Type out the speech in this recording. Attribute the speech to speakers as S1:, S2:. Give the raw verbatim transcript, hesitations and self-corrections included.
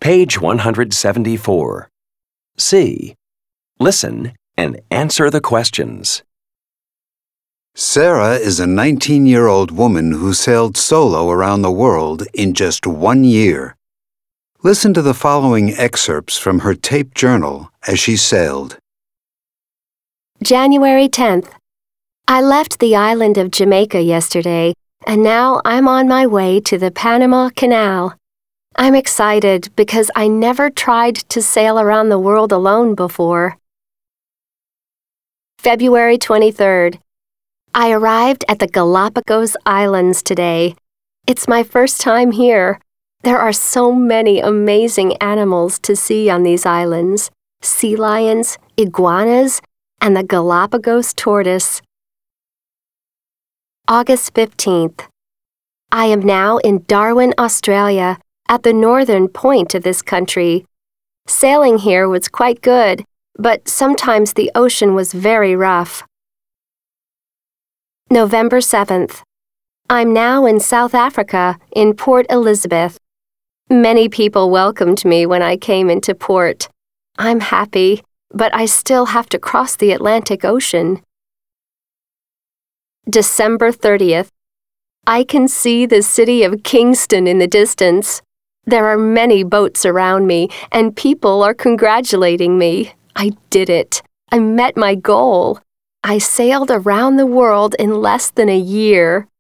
S1: Page one hundred seventy-four. C. Listen and answer the questions.
S2: Sarah is a nineteen-year-old woman who sailed solo around the world in just one year. Listen to the following excerpts from her tape journal as she sailed.
S3: January tenth. I left the island of Jamaica yesterday, and now I'm on my way to the Panama Canal. I'm excited because I never tried to sail around the world alone before. February twenty-third. I arrived at the Galapagos Islands today. It's my first time here. There are so many amazing animals to see on these islands: sea lions, iguanas, and the Galapagos tortoise. August fifteenth. I am now in Darwin, Australia, at the northern point of this country. Sailing here was quite good, but sometimes the ocean was very rough. November seventh. I'm now in South Africa, in Port Elizabeth. Many people welcomed me when I came into port. I'm happy, but I still have to cross the Atlantic Ocean. December thirtieth. I can see the city of Kingston in the distance. There are many boats around me, and people are congratulating me. I did it. I met my goal. I sailed around the world in less than a year.